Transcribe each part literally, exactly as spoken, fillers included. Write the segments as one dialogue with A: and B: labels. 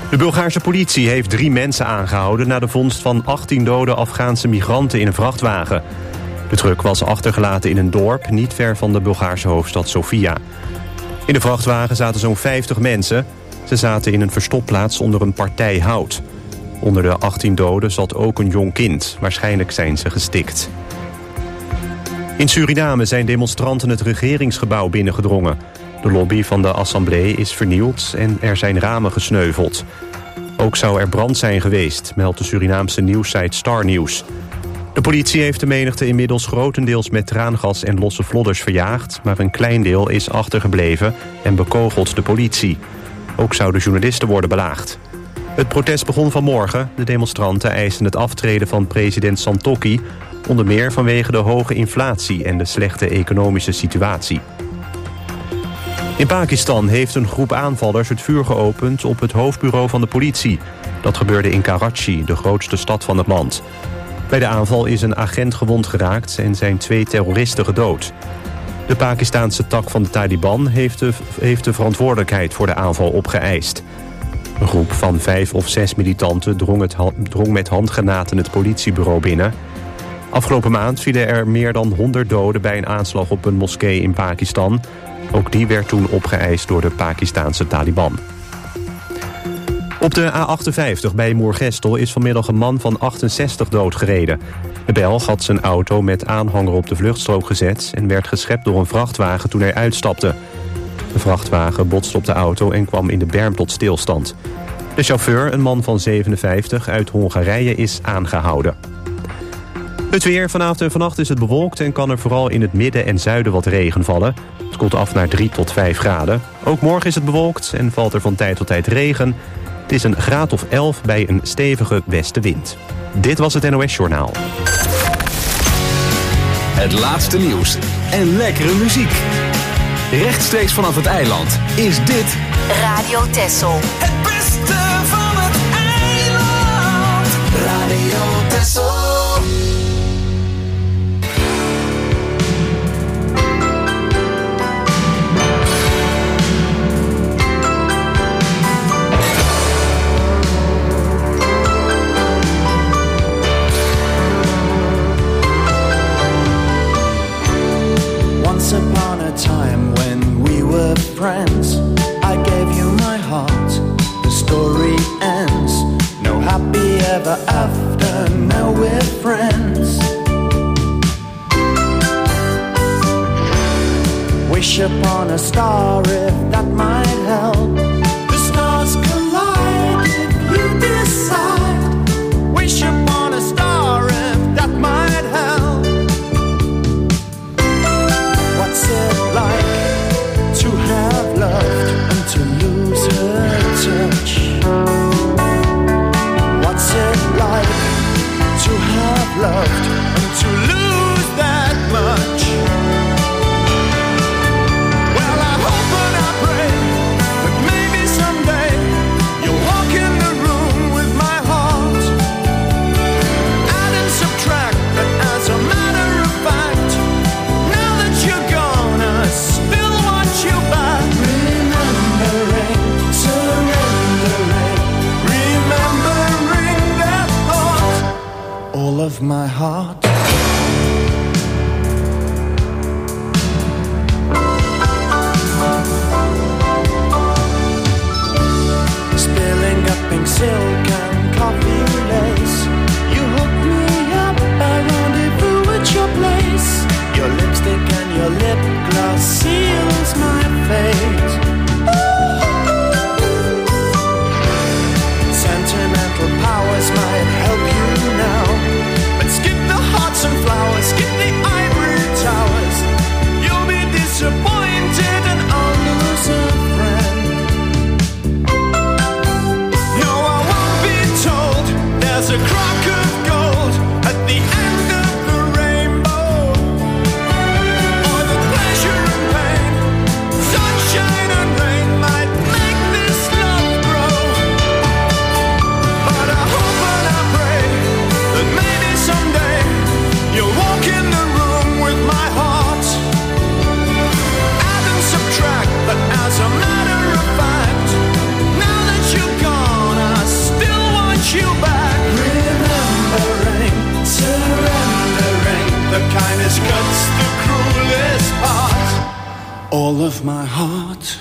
A: De Bulgaarse politie heeft drie mensen aangehouden na de vondst van achttien dode Afghaanse migranten in een vrachtwagen. De truck was achtergelaten in een dorp niet ver van de Bulgaarse hoofdstad Sofia. In de vrachtwagen zaten zo'n vijftig mensen. Ze zaten in een verstopplaats onder een partij hout. Onder de achttien doden zat ook een jong kind. Waarschijnlijk zijn ze gestikt. In Suriname zijn demonstranten het regeringsgebouw binnengedrongen. De lobby van de Assemblée is vernield en er zijn ramen gesneuveld. Ook zou er brand zijn geweest, meldt de Surinaamse nieuwssite Star News. De politie heeft de menigte inmiddels grotendeels met traangas en losse vlodders verjaagd, maar een klein deel is achtergebleven en bekogelt de politie. Ook zouden journalisten worden belaagd. Het protest begon vanmorgen. De demonstranten eisen het aftreden van president Santokhi, onder meer vanwege de hoge inflatie en de slechte economische situatie. In Pakistan heeft een groep aanvallers het vuur geopend op het hoofdbureau van de politie. Dat gebeurde in Karachi, de grootste stad van het land. Bij de aanval is een agent gewond geraakt en zijn twee terroristen gedood. De Pakistaanse tak van de Taliban heeft de, heeft de verantwoordelijkheid voor de aanval opgeëist. Een groep van vijf of zes militanten drong, het, drong met handgranaten het politiebureau binnen. Afgelopen maand vielen er meer dan honderd doden bij een aanslag op een moskee in Pakistan. Ook die werd toen opgeëist door de Pakistaanse Taliban. Op de A achtenvijftig bij Moergestel is vanmiddag een man van achtenzestig doodgereden. De Belg had zijn auto met aanhanger op de vluchtstrook gezet en werd geschept door een vrachtwagen toen hij uitstapte. De vrachtwagen botste op de auto en kwam in de berm tot stilstand. De chauffeur, een man van zevenenvijftig uit Hongarije, is aangehouden. Het weer. Vanavond en vannacht is het bewolkt en kan er vooral in het midden en zuiden wat regen vallen. Het koelt af naar drie tot vijf graden. Ook morgen is het bewolkt en valt er van tijd tot tijd regen. Het is een graad of elf bij een stevige westenwind. Dit was het N O S-journaal.
B: Het laatste nieuws en lekkere muziek. Rechtstreeks vanaf het eiland is dit
C: Radio Texel.
D: Het beste van het eiland. Radio Texel.
E: Once upon a time when we were friends, I gave you my heart, the story ends. No happy ever after, now we're friends. Wish upon a star if that might help. The stars collide if you decide. Wish upon a star if that might help. What's it like to have loved and to lose her touch? What's it like to have loved and to lose that much? Well, I hope and I pray that maybe someday you'll walk in the room with my heart. Add and subtract, but as a matter of fact, now that you're gone, I still want you back. Remembering, surrendering, remembering that thought, all of my heart. Spilling up pink silk and coffee lace, you hooked me up, I rendezvous at your place. Your lipstick and your lip gloss seals my fate. Sentimental powers might help you now, but skip the hearts and flowers, skip the ivory towers. You'll be disappointed and I'll lose a friend. No, I won't of my heart.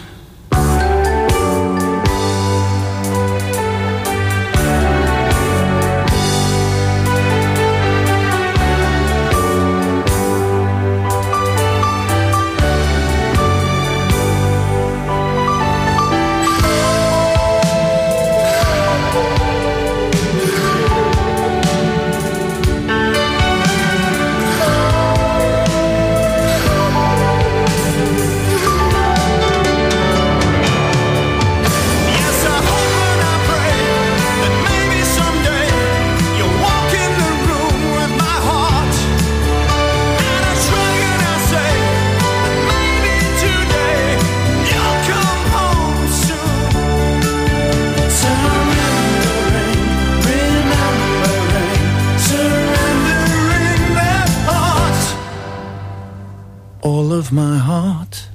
E: All of my heart.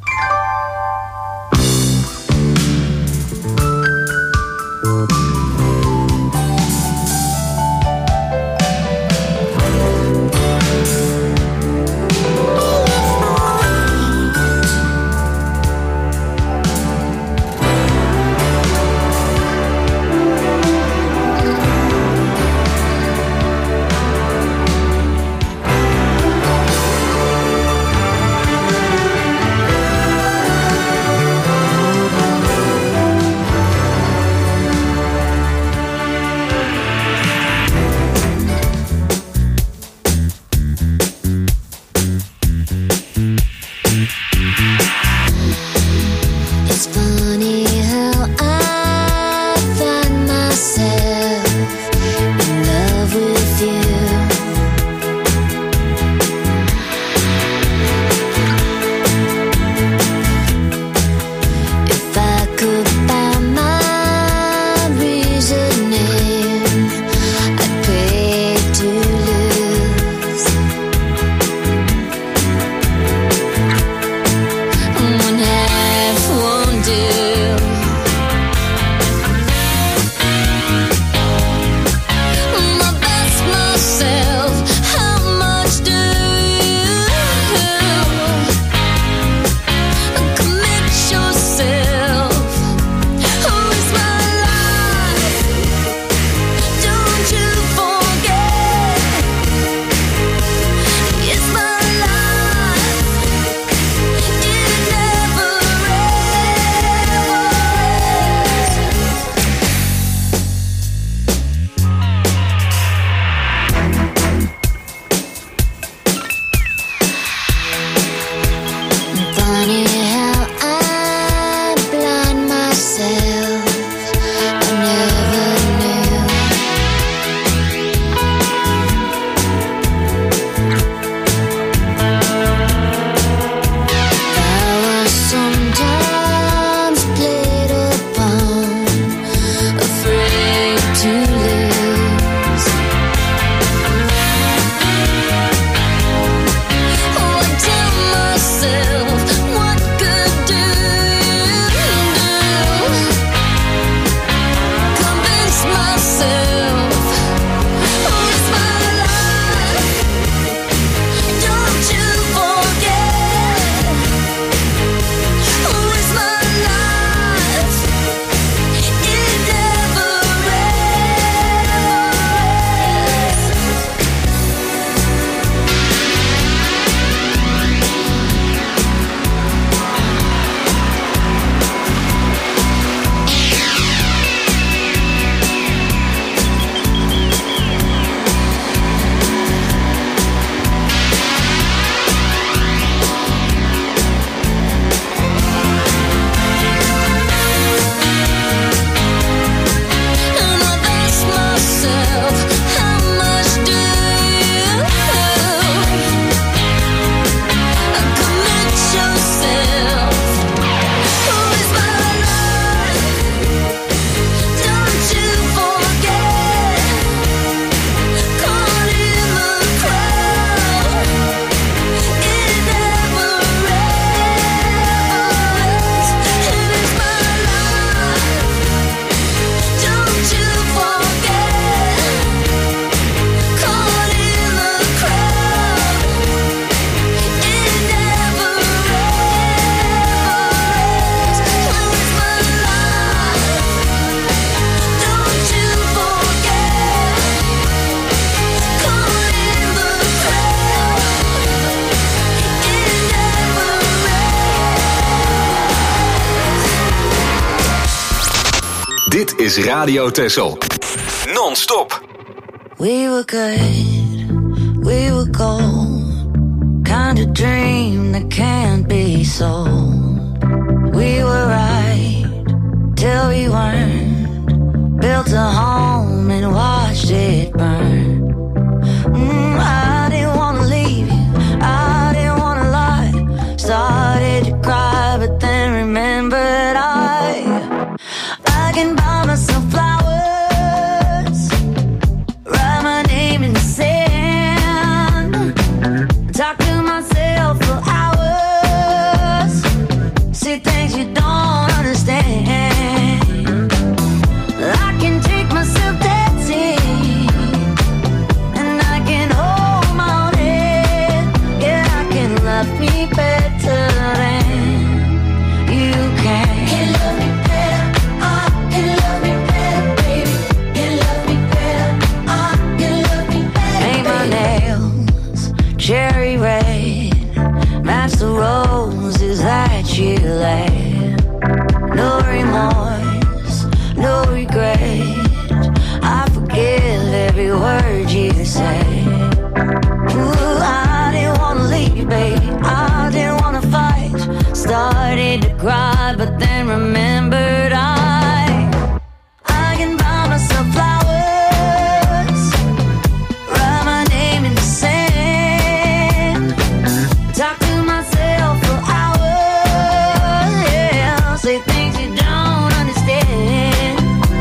B: is Radio Texel. Non-stop.
C: We were good, we were gold. Kind of dream that can't be sold. We were right till we weren't. Built a home and watched it burn. Mm, I didn't wanna leave you, I didn't wanna lie. Started to cry, but then remembered I I can buy myself flowers, write my name in the sand, talk to myself for hours, see things you don't understand. I can take myself dancing, and I can hold my own head. Yeah, I can love me better than you can. Can love me better, I can love me better, baby. Can love me better, I can love me better. Paint my nails cherry red, match the roses that you laid. No remorse, no regret. I forgive every word you say. Ooh, I didn't wanna leave you, baby. I didn't wanna fight. Started to cry, but then remembered I I can buy myself flowers, write my name in the sand, talk to myself for hours, yeah, say things you don't understand.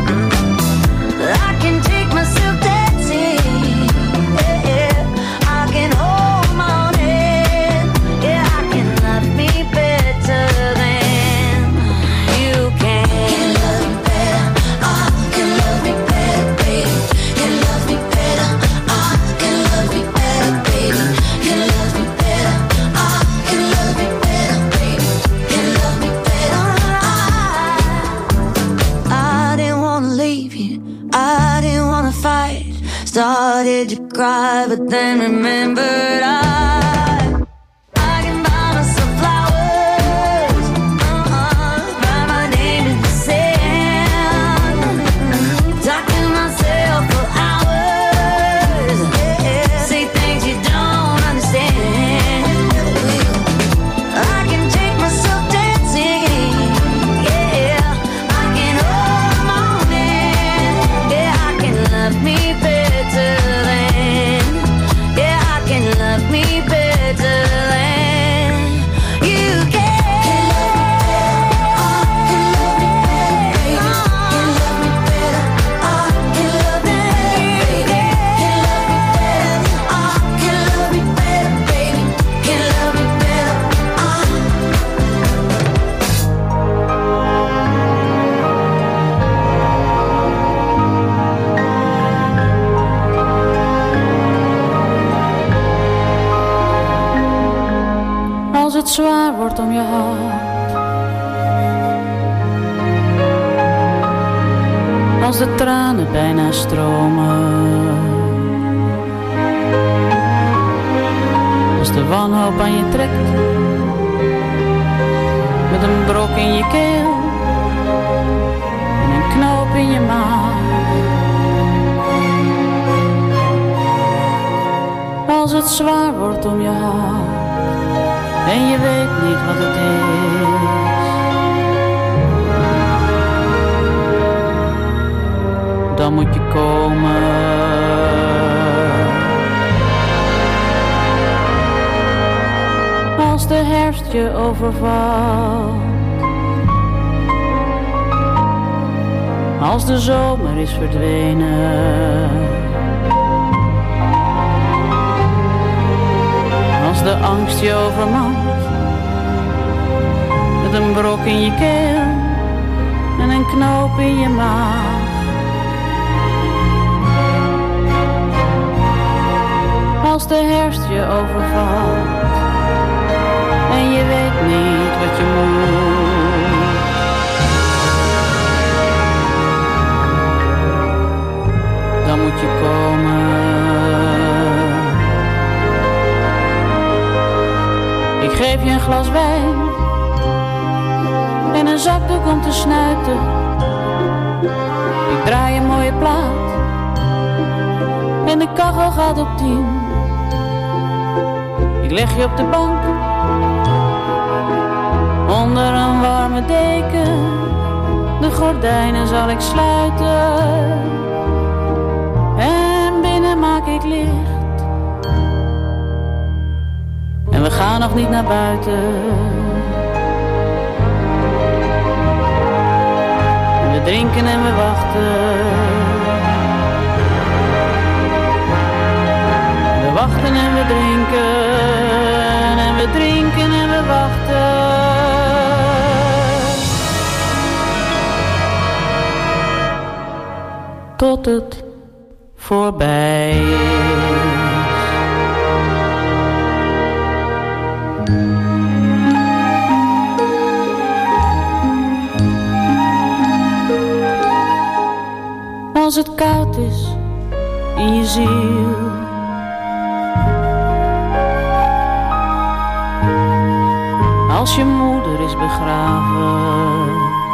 C: I can take myself dancing, yeah, I can hold my own head, yeah, I can love me better than you can. Can love me better, I can love me better, baby. Can love me better, I can love me better, baby. Can love me better, I can love me better, baby. Can love me better, I I didn't wanna leave you, I didn't wanna fight. Started to cry, but then remembered I I can buy myself flowers, uh-uh, write my name in the sand, talk to myself for hours, yeah, say things you don't understand. I can take myself dancing, yeah, I can hold my own hand, yeah, I can love me better than, yeah, I can love me better than you can. Can love me better, I can love me better, baby. Can love me better, I
F: Als het zwaar wordt om je hart, als de tranen bijna stromen, als de wanhoop aan je trekt, met een brok in je keel en een knoop in je maag. Als het zwaar wordt om je hart en je weet niet wat het is, dan moet je komen. Als de herfst je overvalt, als de zomer is verdwenen, als de angst je overmand, met een brok in je keel en een knoop in je maag. Als de herfst je overvalt en je weet niet wat je moet, dan moet je komen. Ik geef je een glas wijn en een zakdoek om te snuiten. Ik draai een mooie plaat en de kachel gaat op tien. Ik leg je op de bank onder een warme deken. De gordijnen zal ik sluiten en binnen maak ik licht. En we gaan nog niet naar buiten. We drinken en we wachten. We wachten en we drinken. En we drinken en we wachten. Tot het voorbij is. Als het koud is in je ziel, als je moeder is begraven,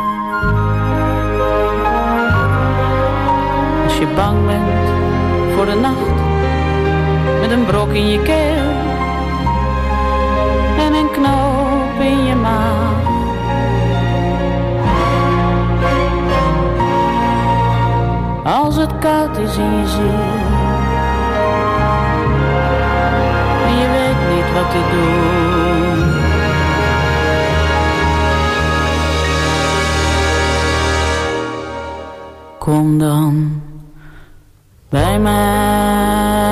F: als je bang bent voor de nacht met een brok in je keel en een knoop in je maag. Als het koud is in je ziel en je weet niet wat te doen, kom dan bij mij.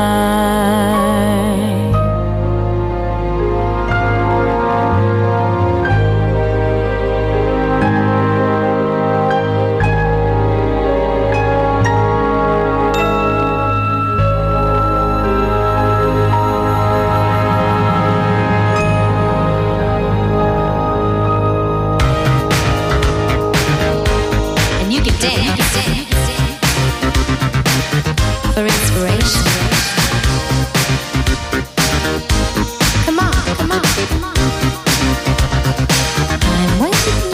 G: For inspiration. Come on, come on, come on. I'm waiting.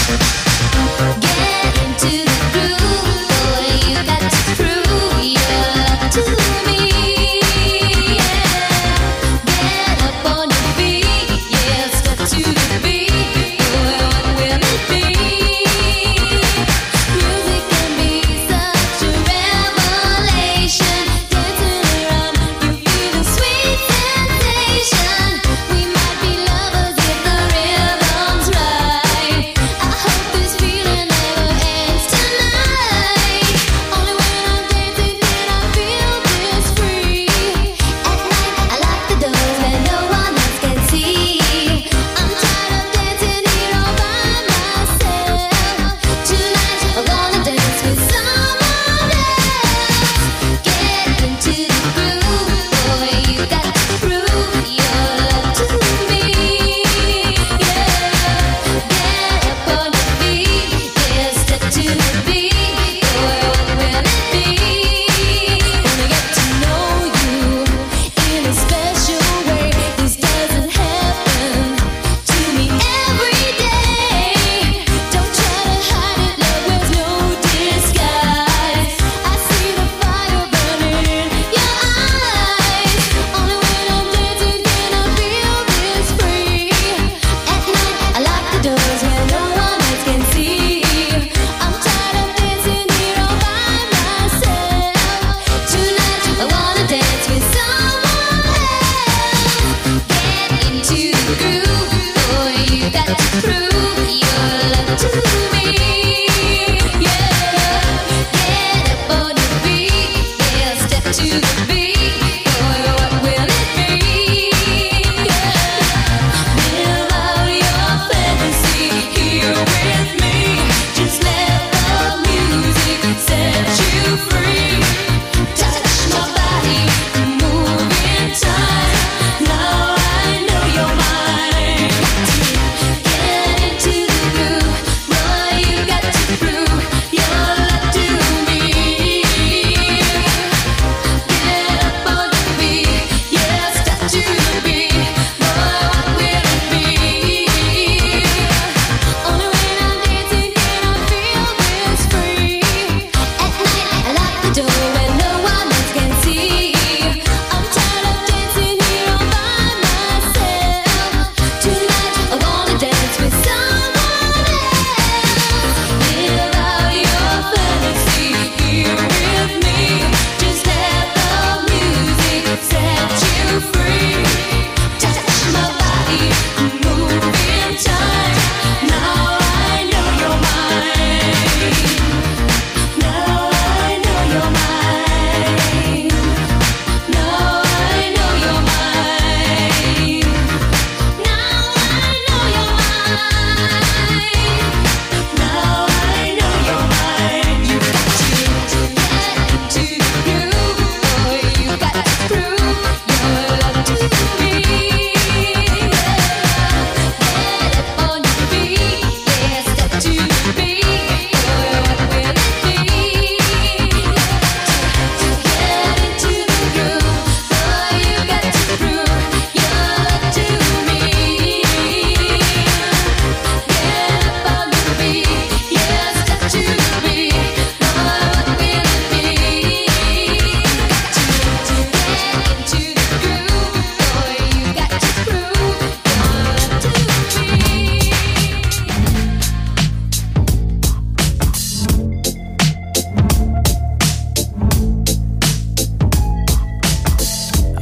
G: Get into the groove, boy. You got to prove your love to me. Yeah. Get up on your feet, yeah. Step to the beat, boy. What will it be? Music can be such a revelation.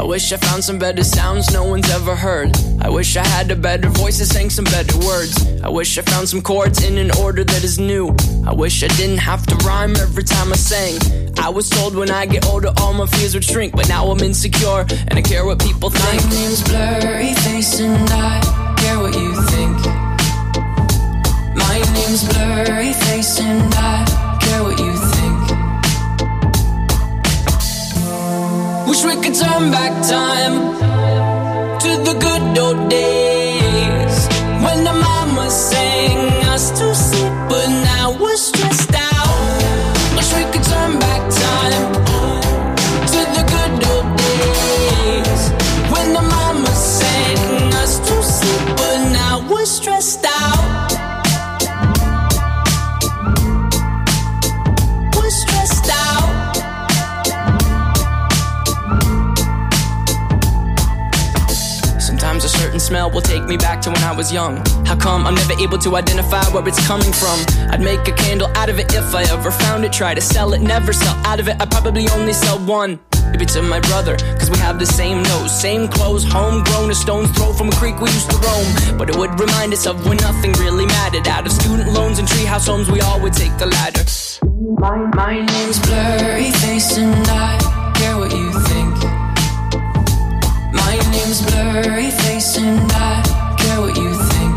H: I wish I found some better sounds no one's ever heard. I wish I had a better voice that sang some better words. I wish I found some chords in an order that is new. I wish I didn't have to rhyme every time I sang. I was told when I get older all my fears would shrink, but now I'm insecure and I care what people think.
I: My name's Blurry Face and I care what you think. My name's Blurry Face and I care what you think. Wish we could turn back time to the good old days when the mama sang us to sleep, but now we're stressed out. Wish we could turn back time to the good old days when the mama sang us to sleep, but now we're stressed out. We're stressed out. Sometimes a certain smell will take me back to when I was young. How come I'm never able to identify where it's coming from? I'd make a candle out of it if I ever found it. Try to sell it, never sell out of it. I'd probably only sell one. Maybe to my brother, cause we have the same nose, same clothes, homegrown, a stone's throw from a creek we used to roam. But it would remind us of when nothing really mattered. Out of student loans and treehouse homes, we all would take the ladder. My, my name's Blurry Face and I care what you think. My name's Blurry Face and I care what you think.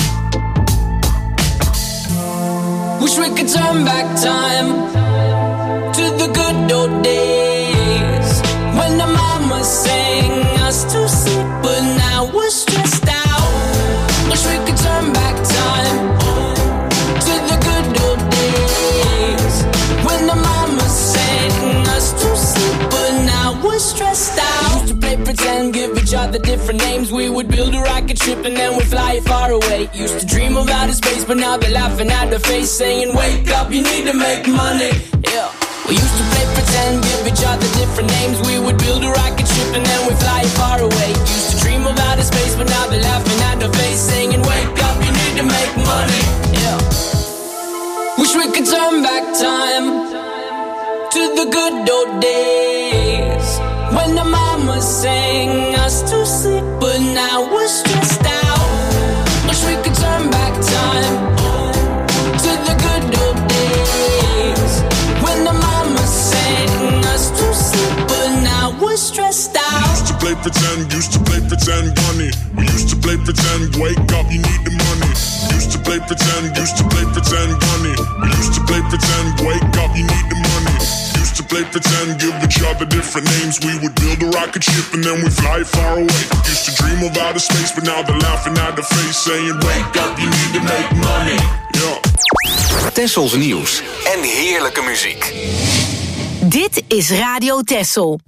I: Wish we could turn back time to the good old days when the mama sang us to sleep, but now we're stressed out. Wish we could turn back time to the good old days when the mama sang us to sleep, but now we're stressed out. Used to play pretend, give each other different names. We would build a rocket ship and then we'd fly far away. Used to dream of outer space, but now they're laughing at the face, saying wake up, you need to make money. Yeah. We used to play pretend, give each other different names. We would build a rocket ship and then we'd fly far away. Used to dream of outer space, but now they're laughing at the face, saying wake up, you need to make money. Yeah. Wish we could turn back time to the good old days when the mama sang us to sleep, but now we're stressed out. Wish we could turn back time to the good old days when the mama sang us to sleep, but now we're stressed out.
J: Used to play pretend, used to play pretend, bunny. We used to play pretend, wake up, you need the money. Used to play pretend, used to play pretend, bunny. We used to play pretend, wake up, you need the money. Used to play pretend, give each other different names. We would build a rocket ship and then we fly far away. Used to dream of outer space, but now they're laughing at the face, saying wake up, you need to make money. Yeah.
B: Tessels nieuws en heerlijke muziek.
K: Dit is Radio Tessel.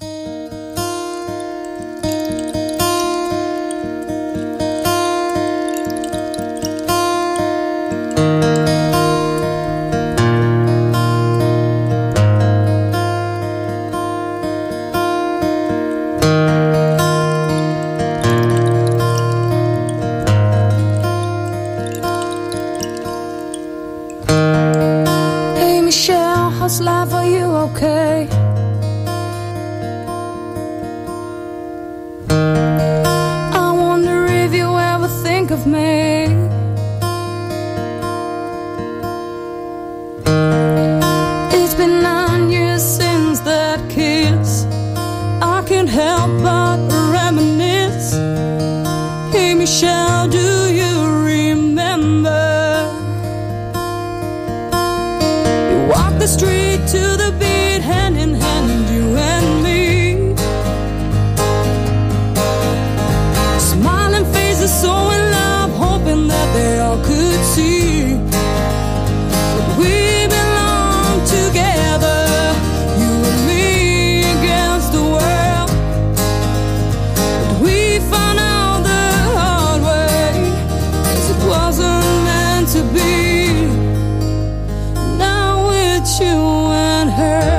F: Life, are you okay? I wonder if you ever think of me. It's been nine years since that kiss. I can't help but reminisce. Hey Michelle, do you remember? You walked the street to the beat, hand in hand, you and me. Smiling faces, so in love, hoping that they all could see that we belong together, you and me against the world. But we found out the hard way, 'cause it wasn't meant to be. Now it's you and her.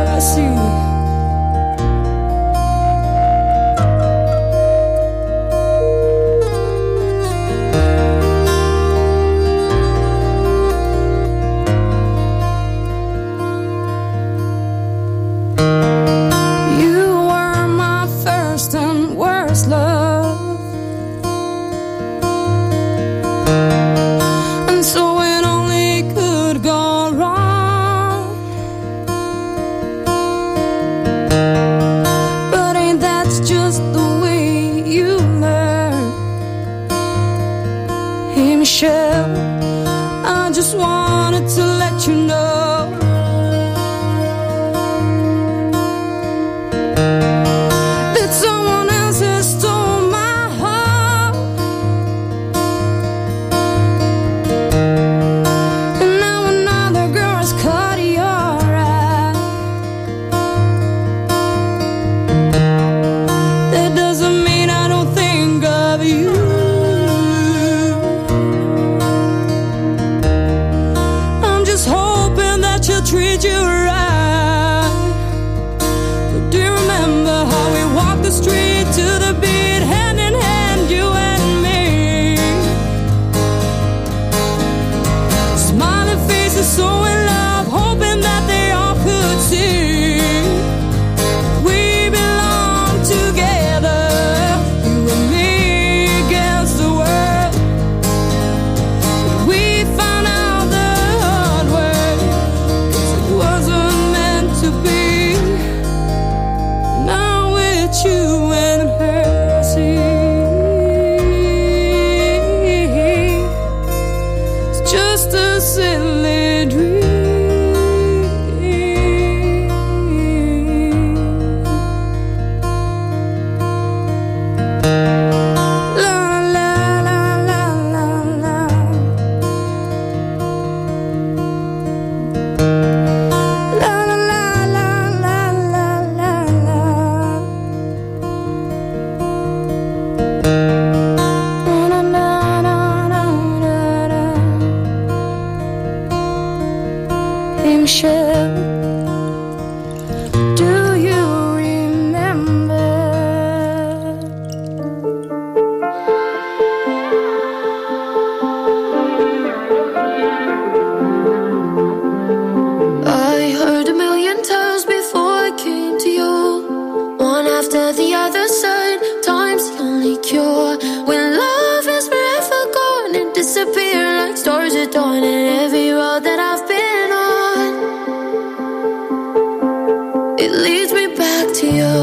C: It leads me back to you.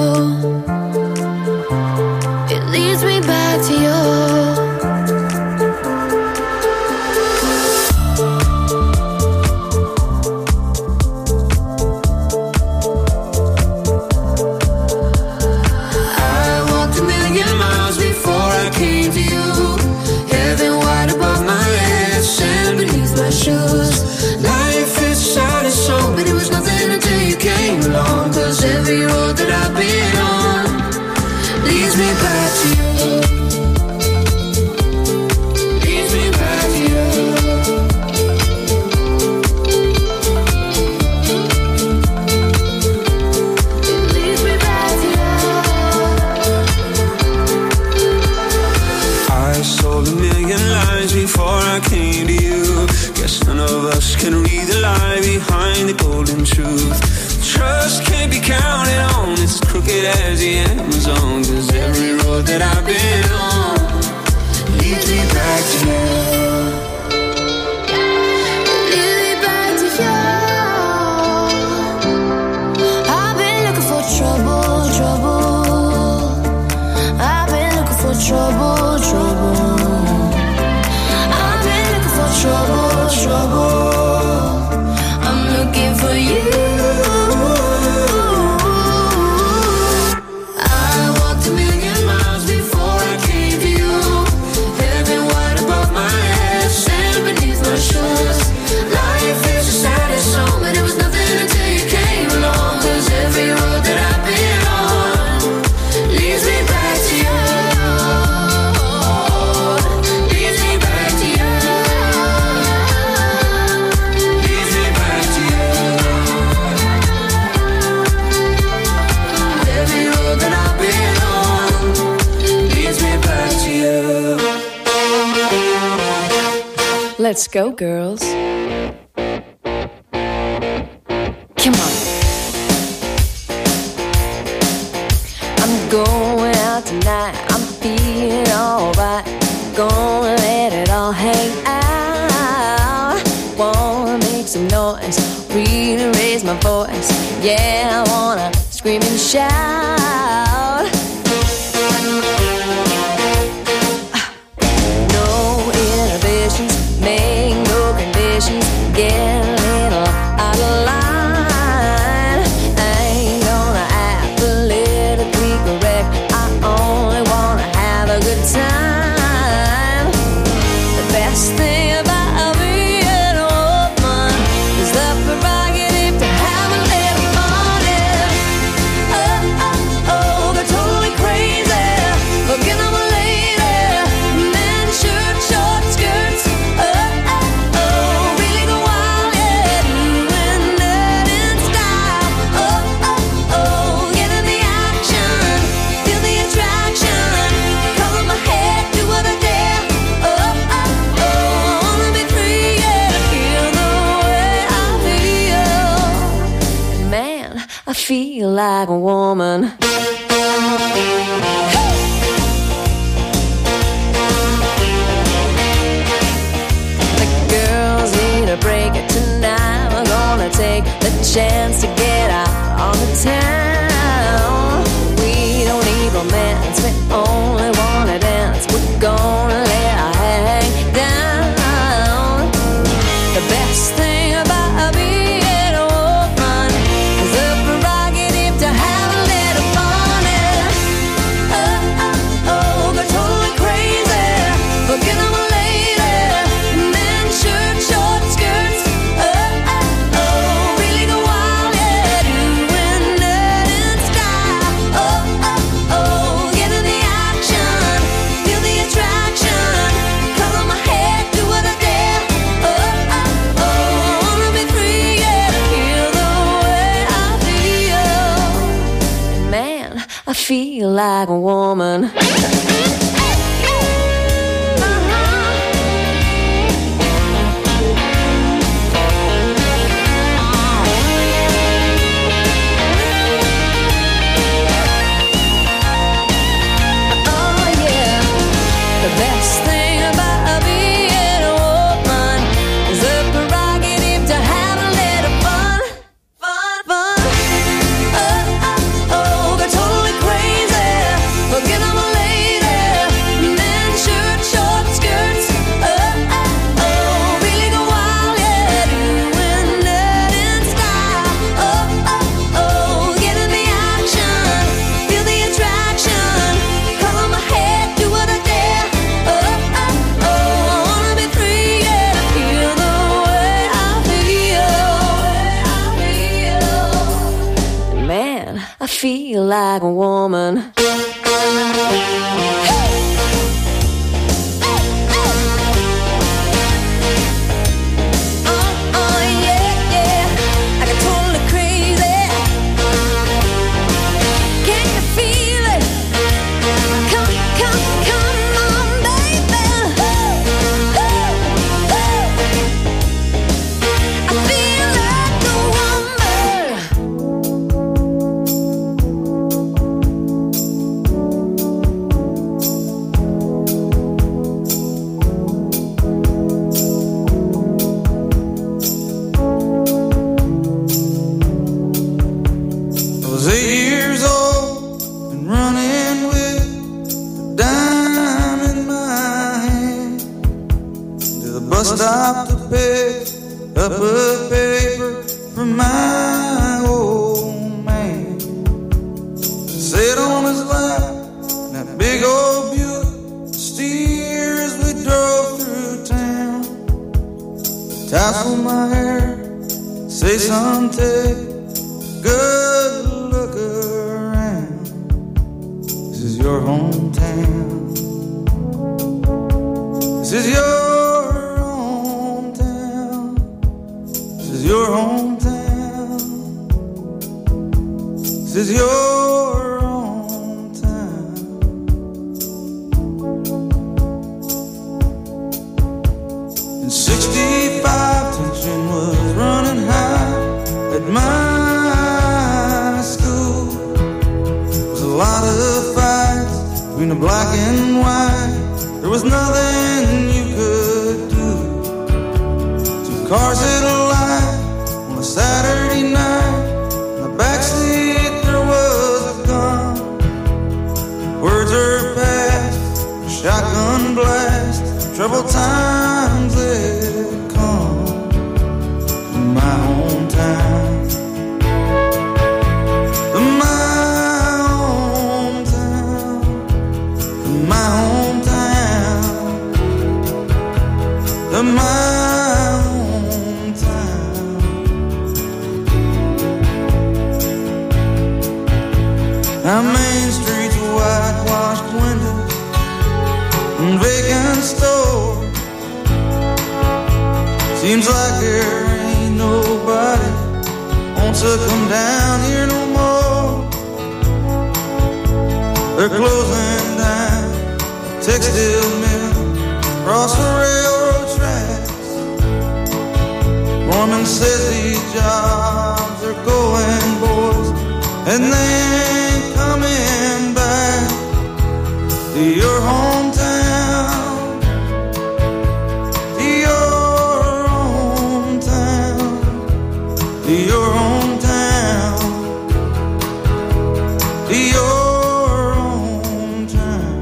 C: It leads me back to you.
D: Life is sad and so, but it was nothing until you came along. 'Cause every road that I've been on leads me back to you. Leads me back to you. Leads me back to you. I sold a million lies before I came to you. Guess none of us can read the lie behind the golden truth. Trust can't be counted on, it's crooked as the Amazon. 'Cause every road that I've been on leads me back to you. Leads me back to you. I've been looking for trouble, trouble. I've been looking for trouble, trouble. I've been looking for trouble, trouble. I'm looking for you. I walked a million miles before I came to you. Heaven wide above my head, sand beneath my shoes. Life is the saddest song, but it was nothing until you came along. 'Cause every road that I've been on leads me back to you. Leads me back to you. Leads me back to you. Every road that I've been on leads me back to you.
L: Let's go, girls. Come on. I'm going out tonight. I'm feeling alright. Gonna let it all hang out. Wanna make some noise, really raise my voice. Yeah, I wanna scream and shout. No inhibitions, make no conditions. Get a little out of line. I ain't gonna act politically correct. I only wanna have a good time. The best thing about being a woman is the prerogative to have a little fun. Yeah. Oh, oh, oh, they're totally crazy. Forget I'm a lady. Men, shirt, short skirts. Oh, oh, oh, really go wild, yeah. Doing that in style. Oh, oh, oh, get in the action. Feel the attraction. Color my head, do what I dare. Oh, oh, oh, I wanna be free, yeah. Feel the way I feel. And man, I feel like a woman. The girls need a break tonight. We're gonna take the chance to get out on the town. We don't need romance, we only wanna dance. We're gonna let our hair hang down. The best thing about being a woman is the prerogative to have a little fun. Yeah. Oh, oh, oh, they're totally crazy. Forget I'm a lady. Men, shirt, short skirts. Oh, oh, oh, really go wild, yeah. Doing that in style. Oh, oh, oh, get in the action. Feel the attraction. Color my head, do what I dare. Oh, oh, oh, I wanna be free, yeah. To feel the way I feel. Man, I feel like a woman. Oh yeah, the best thing about being a woman is the prerogative to have a little fun, fun, fun. Oh, feel like a woman.
M: Stop to pick up a paper from my old man. Sit on his lap in that big old Buick steer as we drove through town. Tassel my hair, say son, take a good look around. This is your hometown. This is your your hometown. This is your hometown. In sixty-five, tension was running high at my school. There was a lot of fights between the black and white. There was nothing you could do. Two cars that alive on a Saturday night. In the backseat there was a gun. Words are past, a shotgun blast. Troubled times that come in my hometown. In my hometown. In my hometown. In my our main streets, whitewashed windows and vacant stores. Seems like there ain't nobody wants to come down here no more. They're closing down a textile mill across the railroad tracks. Foreman says these jobs are going, boys, and they ain't coming back to your hometown, to your hometown, to your hometown, to your hometown.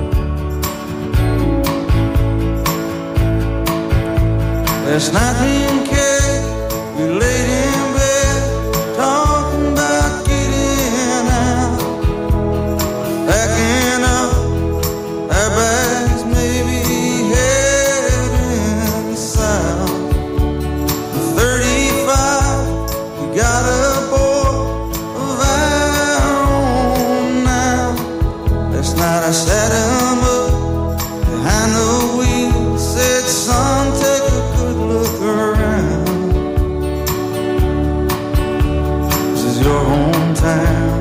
M: Last night me and Kay, we laid in bed talking about getting out, backing up, our bags maybe heading south. thirty-five, we got a boy of our own now. Last night I sat him up behind the wheel, said, son, take a good look around. This is your hometown.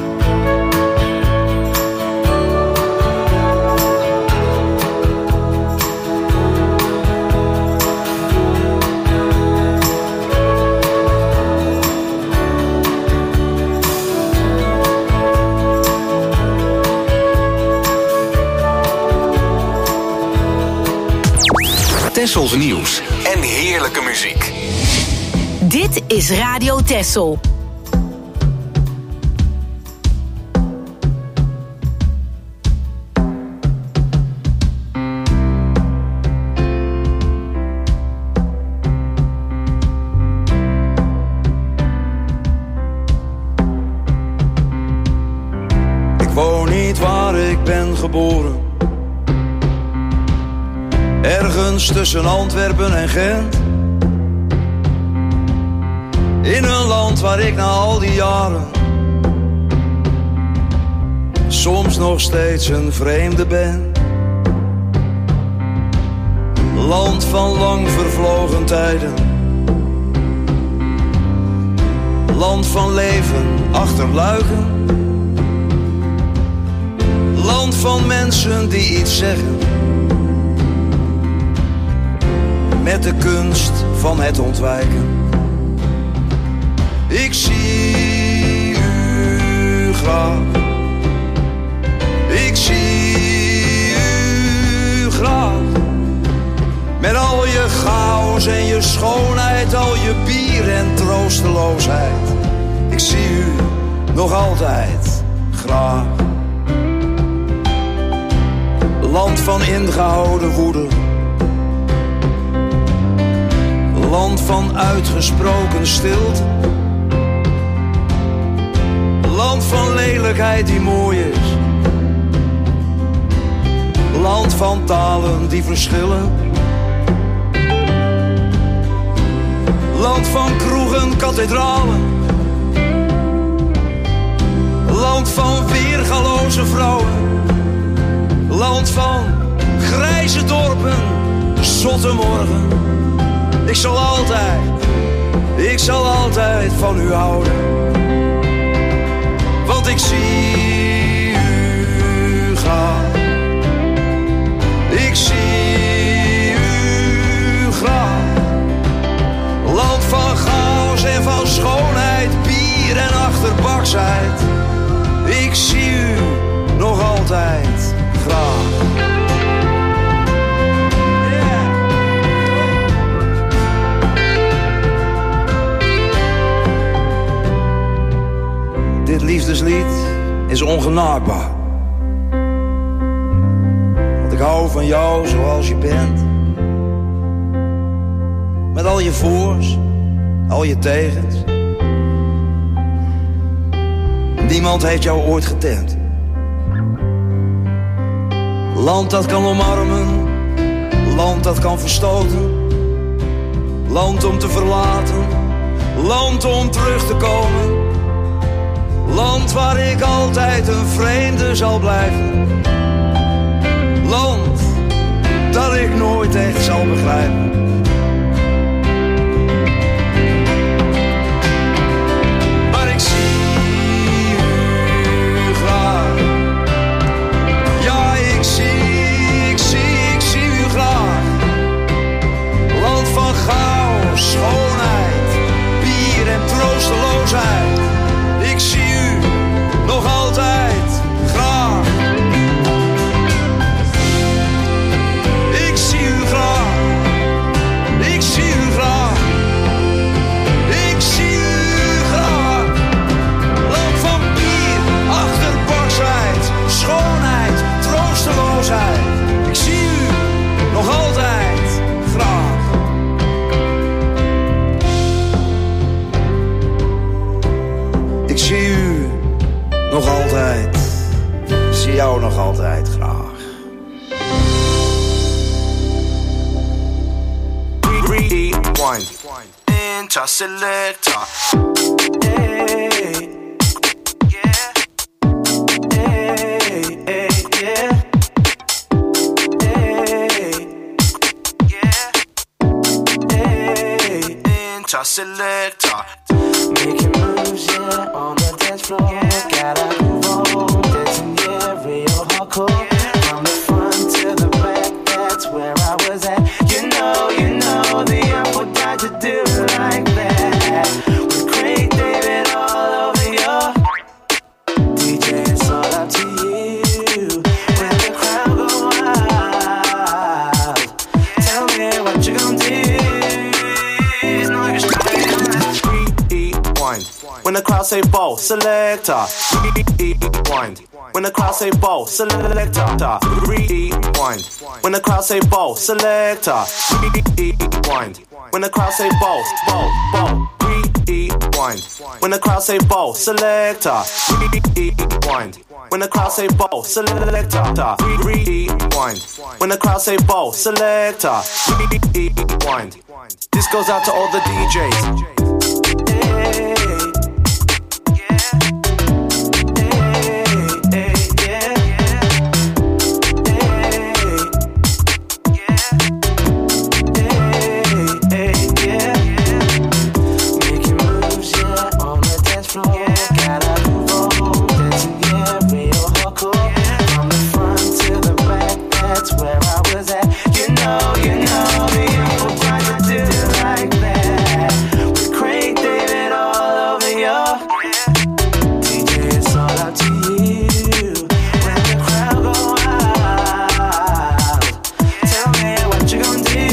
B: Tessels nieuws en heerlijke muziek.
K: Dit is Radio Tessel.
M: Ik woon niet waar ik ben geboren, ergens tussen Antwerpen en Gent. In een land waar ik na al die jaren soms nog steeds een vreemde ben. Land van lang vervlogen tijden. Land van leven achter luiken. Land van mensen die iets zeggen. Met de kunst van het ontwijken. Ik zie u graag. Ik zie u graag. Met al je chaos en je schoonheid, al je bier en troosteloosheid. Ik zie u nog altijd graag. Land van ingehouden woede. Land van uitgesproken stilte. Land van lelijkheid die mooi is. Land van talen die verschillen. Land van kroegen, kathedralen. Land van weergaloze vrouwen. Land van grijze dorpen, zotte morgen. Ik zal altijd, ik zal altijd van u houden. Want ik zie u graag. Ik zie u graag. Land van chaos en van schoonheid, bier en achterbaksheid. Ik zie u nog altijd graag. Dit liefdeslied is ongenaakbaar. Want ik hou van jou zoals je bent. Met al je voors, al je tegens. Niemand heeft jou ooit getemd. Land dat kan omarmen, land dat kan verstoten. Land om te verlaten, land om terug te komen. Land waar ik altijd een vreemde zal blijven. Land dat ik nooit echt zal begrijpen. Maar ik zie u graag. Ja, ik zie, ik zie, ik zie u graag. Land van chaos, schoonheid, bier en troosteloosheid. Ik zie u nog altijd graag. Ik zie u graag. Ik zie u graag. Ik zie u graag. Land van bier, achterbaksheid, schoonheid, troosteloosheid. Ik zie u nog altijd graag. Ik zie u nog altijd, ik zie jou nog altijd graag.
N: Rewind, Interselector. Hey, yeah. Hey, hey, yeah. Hey, yeah. Hey, Interselector. Making moves, yeah, on the dance floor. Gotta move on, dancing, yeah, real hardcore. From the front to the back, that's where I was at. You know, you know, the apple died to do it like that. With Craig David all over your D J, it's all up to you. When the crowd go wild, tell me what you gon' do. It's no use trying on that. Rewind. When the crowd say ball, selector. Rewind. When the crowd say ball, selector. Rewind. When the crowd say ball, selector. Rewind. When the crowd say ball, ball, ball. Rewind. When the crowd say ball, selector. Rewind. When the crowd say ball, selector. Rewind. When the crowd say ball, selector. Rewind. This goes out to all the D Js. Hey, yeah. Hey, hey, yeah. gotta move on, dancing, yeah, real hardcore. From the front to the back, that's where I was at. You know, you know, the apple pie to do it like that. With Craig David all over your D J, it's all up to you. When the crowd go wild, tell me what you gonna do.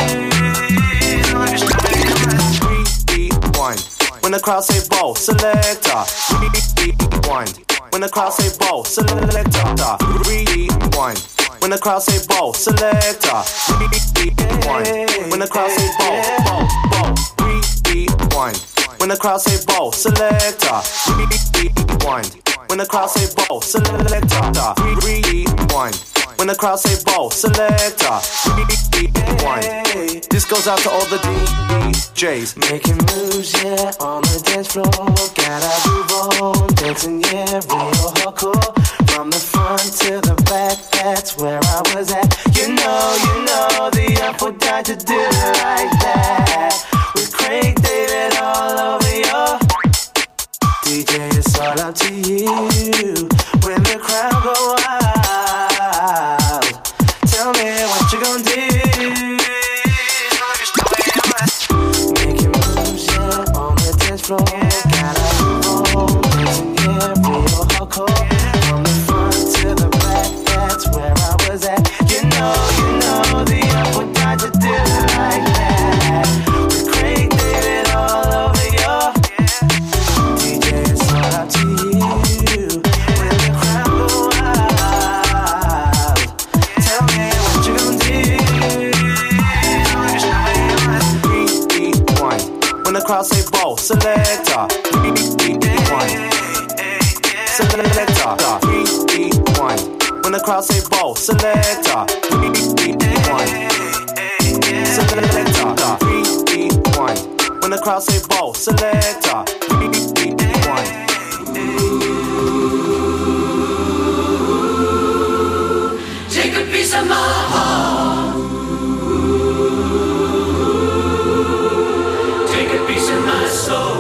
N: Rewind. When the crowd say ball, selector. Rewind. When the crowd say ball, selector. Rewind. When the crowd say ball, selector. Rewind. When the crowd say ball, ball, ball. Rewind. When the crowd say ball, selector. Rewind. When the crowd say ball, selector. Rewind. When the crowd say ball, selector. Rewind. This goes out to all the D Js
O: making moves, yeah, on the dance floor. Gotta move on, dancing, yeah, real hardcore. From the front to the back, that's where I was at. You know, you know, the apple died to do it like that. With Craig David all over your D J, it's all up to you. When the crowd go wild, tell me what you gonna do. Making moves, yeah, on the dance floor. Gotta move on, dancing, yeah, real hardcore. From the front to the back, that's where I was at. You know, you know, the apple died to do it like that. With Craig David all over your D J, it's all up to you. When the crowd go wild, tell me what you gonna do.
N: Rewind. When the crowd say ball, selector. Rewind. Selector. Rewind. When the crowd say ball, selector. Rewind. Selector. Rewind. When the crowd say ball, selector. Rewind.
D: Take a piece of my heart. Take a piece of my soul.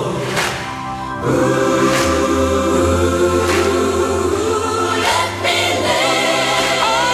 D: Let me live. Oh,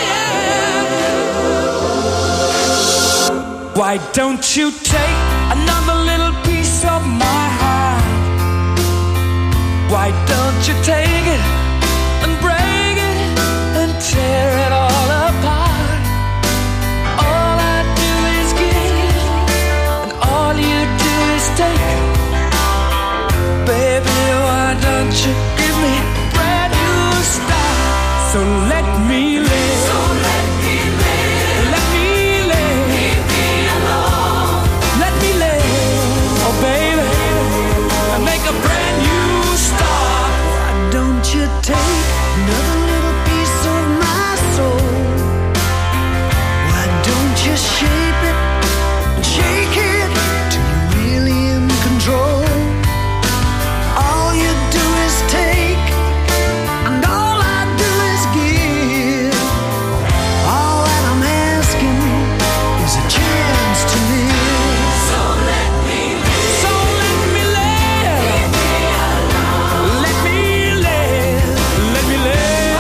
D: yeah.
E: Why don't you take another little piece of my heart? Why don't you take it and break it and tear it all apart? All I do is give, and all you do is take. Baby, why don't you give me a brand new start? So let me live.
D: So let me live.
E: Let me live.
D: Leave me alone.
E: Let me live. Oh, baby, and make a brand new start. Why don't you take another little piece of my soul? Why don't you shape it and shake it till you're really in control? All you do is take, and all I do is give. All that I'm asking is a chance to live.
D: So let me live.
E: So let me live.
D: Leave me alone.
E: Let me live. Let me live.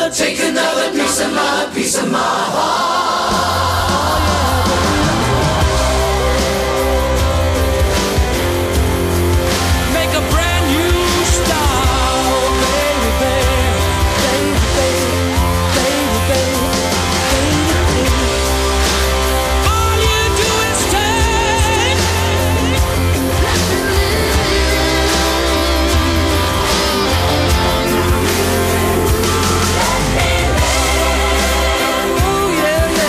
D: Take another piece of my, piece of my heart.
E: Make a brand new start, baby, baby, baby, baby, baby, baby. All you do is take. Ooh, yeah, yeah.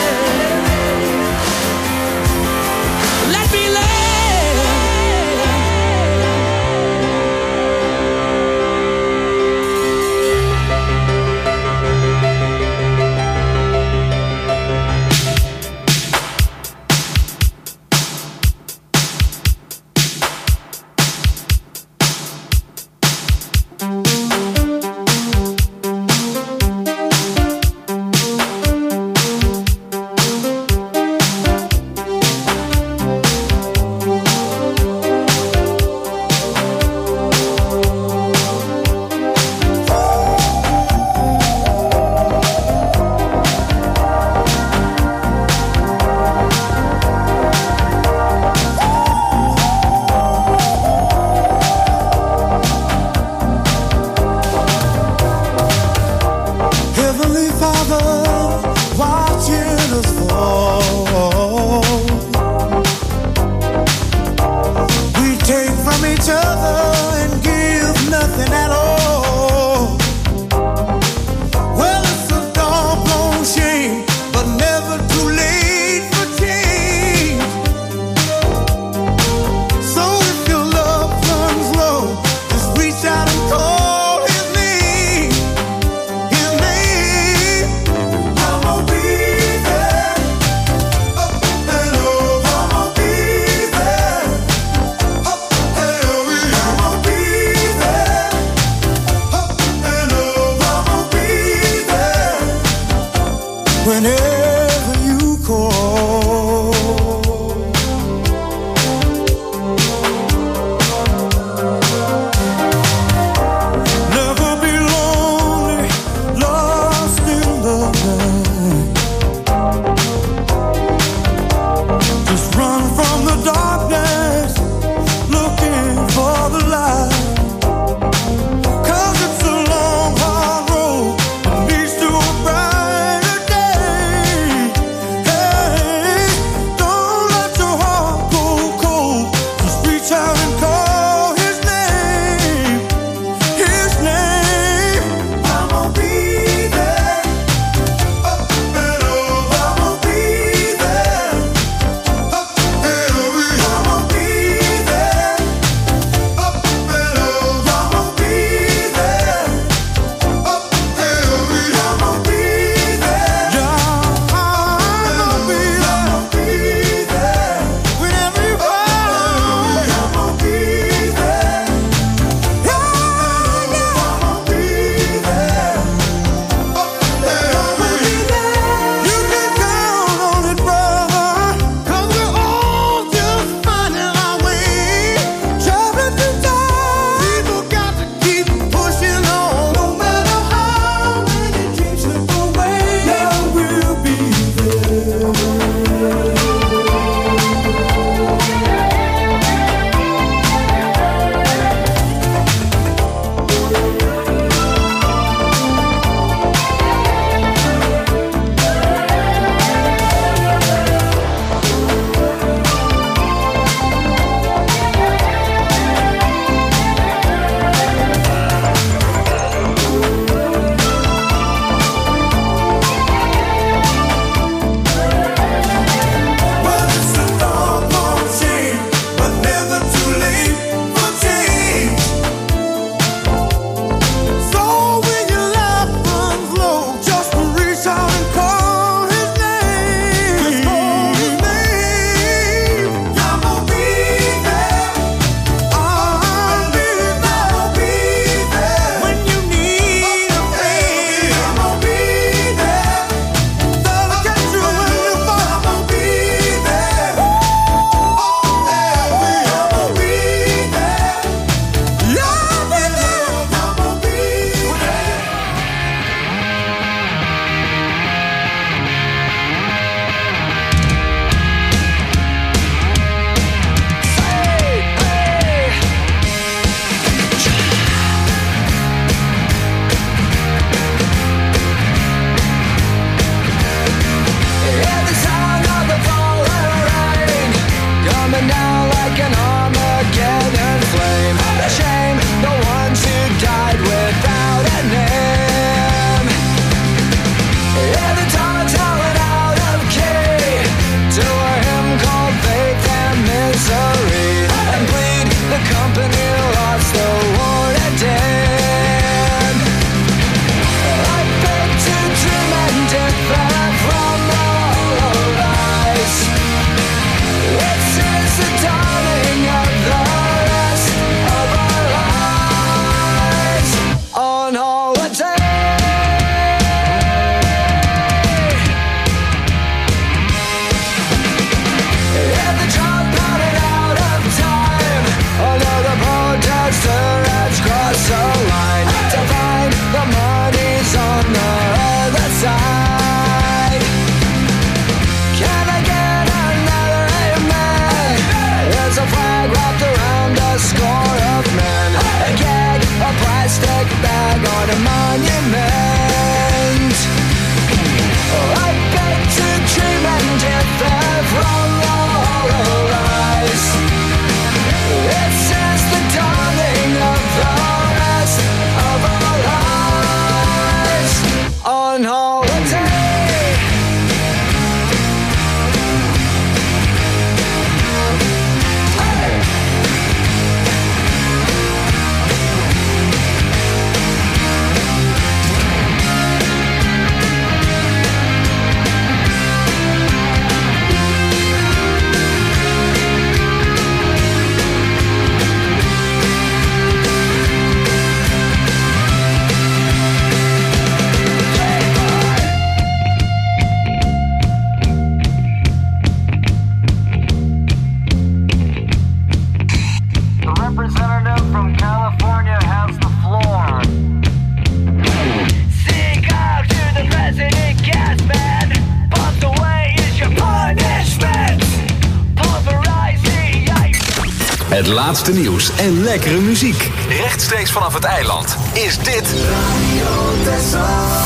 B: Het laatste nieuws en lekkere muziek. Rechtstreeks vanaf het eiland is dit Radio Texel.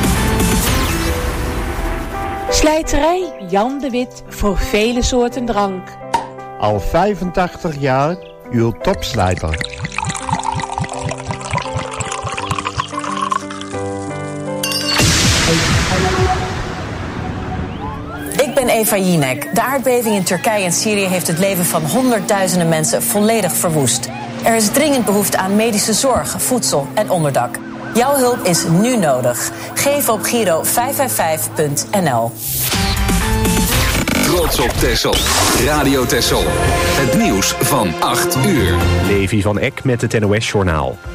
P: Slijterij Jan de Wit voor vele soorten drank.
Q: Al vijfentachtig jaar uw topslijter.
R: Ik ben Eva Jinek. De aardbeving in Turkije en Syrië heeft het leven van honderdduizenden mensen volledig verwoest. Er is dringend behoefte aan medische zorg, voedsel en onderdak. Jouw hulp is nu nodig. Geef op Giro vijf vijf vijf punt n l.
B: Trots op Texel. Radio Texel. Het nieuws van acht uur.
A: Levi van Eck met het N O S-journaal.